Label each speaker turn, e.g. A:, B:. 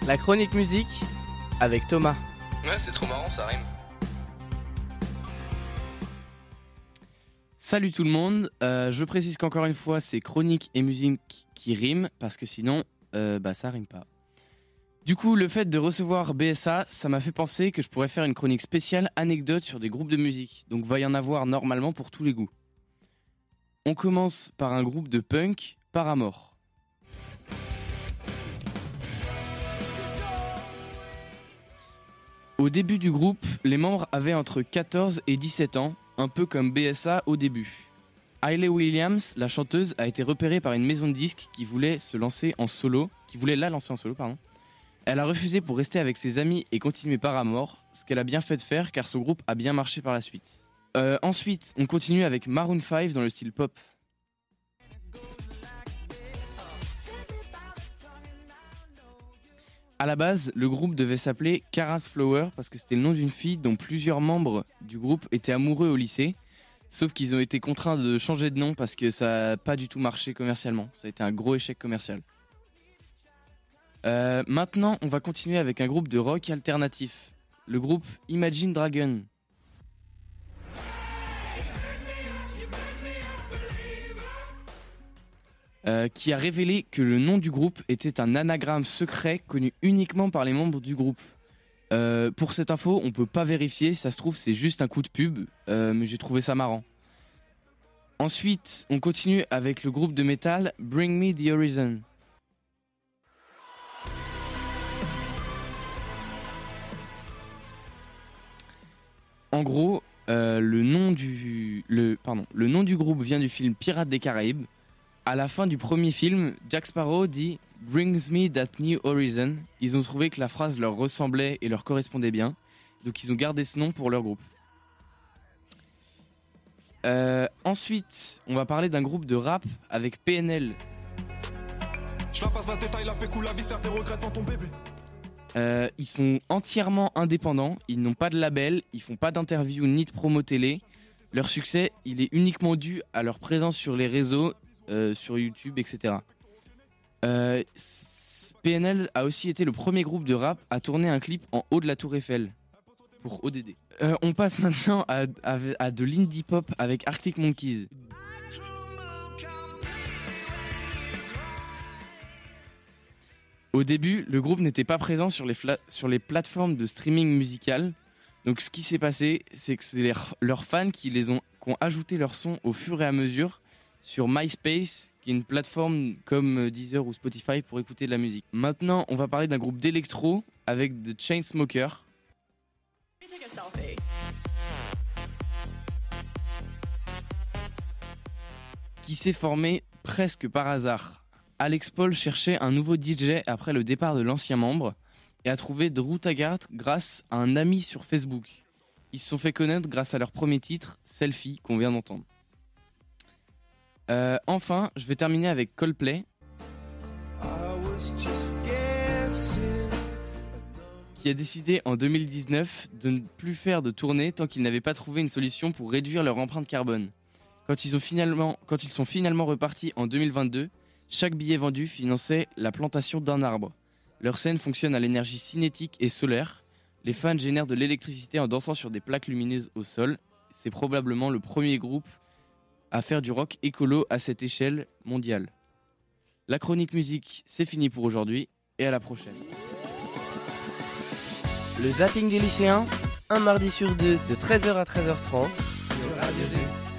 A: La chronique musique avec Thomas.
B: Ouais, c'est trop marrant, ça rime.
A: Salut tout le monde, je précise qu'encore une fois c'est chronique et musique qui riment parce que sinon ça rime pas. Du coup le fait de recevoir BSA, ça m'a fait penser que je pourrais faire une chronique spéciale anecdote sur des groupes de musique, donc va y en avoir normalement pour tous les goûts. On commence par un groupe de punk, Paramore. Au début du groupe, les membres avaient entre 14 et 17 ans, un peu comme BSA au début. Hayley Williams, la chanteuse, a été repérée par une maison de disques qui voulait la lancer en solo. Elle a refusé pour rester avec ses amis et continuer Paramore, ce qu'elle a bien fait de faire car son groupe a bien marché par la suite. Ensuite, on continue avec Maroon 5 dans le style pop. À la base, le groupe devait s'appeler Kara's Flower parce que c'était le nom d'une fille dont plusieurs membres du groupe étaient amoureux au lycée. Sauf qu'ils ont été contraints de changer de nom parce que ça n'a pas du tout marché commercialement. Ça a été un gros échec commercial. Maintenant, on va continuer avec un groupe de rock alternatif. Le groupe Imagine Dragons. Qui a révélé que le nom du groupe était un anagramme secret connu uniquement par les membres du groupe. Pour cette info, on peut pas vérifier, ça se trouve c'est juste un coup de pub, mais j'ai trouvé ça marrant. Ensuite, on continue avec le groupe de métal Bring Me The Horizon. En gros, le nom du groupe vient du film Pirates des Caraïbes. À la fin du premier film, Jack Sparrow dit « Brings me that new horizon ». Ils ont trouvé que la phrase leur ressemblait et leur correspondait bien, donc ils ont gardé ce nom pour leur groupe. Ensuite, on va parler d'un groupe de rap avec PNL. Ils sont entièrement indépendants, ils n'ont pas de label, ils font pas d'interview ni de promo télé. Leur succès, il est uniquement dû à leur présence sur les réseaux, sur YouTube, etc. PNL a aussi été le premier groupe de rap à tourner un clip en haut de la Tour Eiffel pour ODD. On passe maintenant à de l'indie pop avec Arctic Monkeys. Au début, le groupe n'était pas présent sur les plateformes de streaming musical. Donc ce qui s'est passé, c'est que c'est leurs fans qui ont ajouté leur son au fur et à mesure sur MySpace, qui est une plateforme comme Deezer ou Spotify pour écouter de la musique. Maintenant, on va parler d'un groupe d'électro avec The Chainsmokers. Qui s'est formé presque par hasard. Alex Paul cherchait un nouveau DJ après le départ de l'ancien membre et a trouvé Drew Taggart grâce à un ami sur Facebook. Ils se sont fait connaître grâce à leur premier titre, Selfie, qu'on vient d'entendre. Enfin, je vais terminer avec Coldplay, qui a décidé en 2019 de ne plus faire de tournée tant qu'ils n'avaient pas trouvé une solution pour réduire leur empreinte carbone. Quand ils sont finalement repartis en 2022, chaque billet vendu finançait la plantation d'un arbre. Leur scène fonctionne à l'énergie cinétique et solaire. Les fans génèrent de l'électricité en dansant sur des plaques lumineuses au sol. C'est probablement le premier groupe à faire du rock écolo à cette échelle mondiale. La chronique musique, c'est fini pour aujourd'hui et à la prochaine.
C: Le zapping des lycéens, un mardi sur deux de 13h à 13h30 sur Radio G.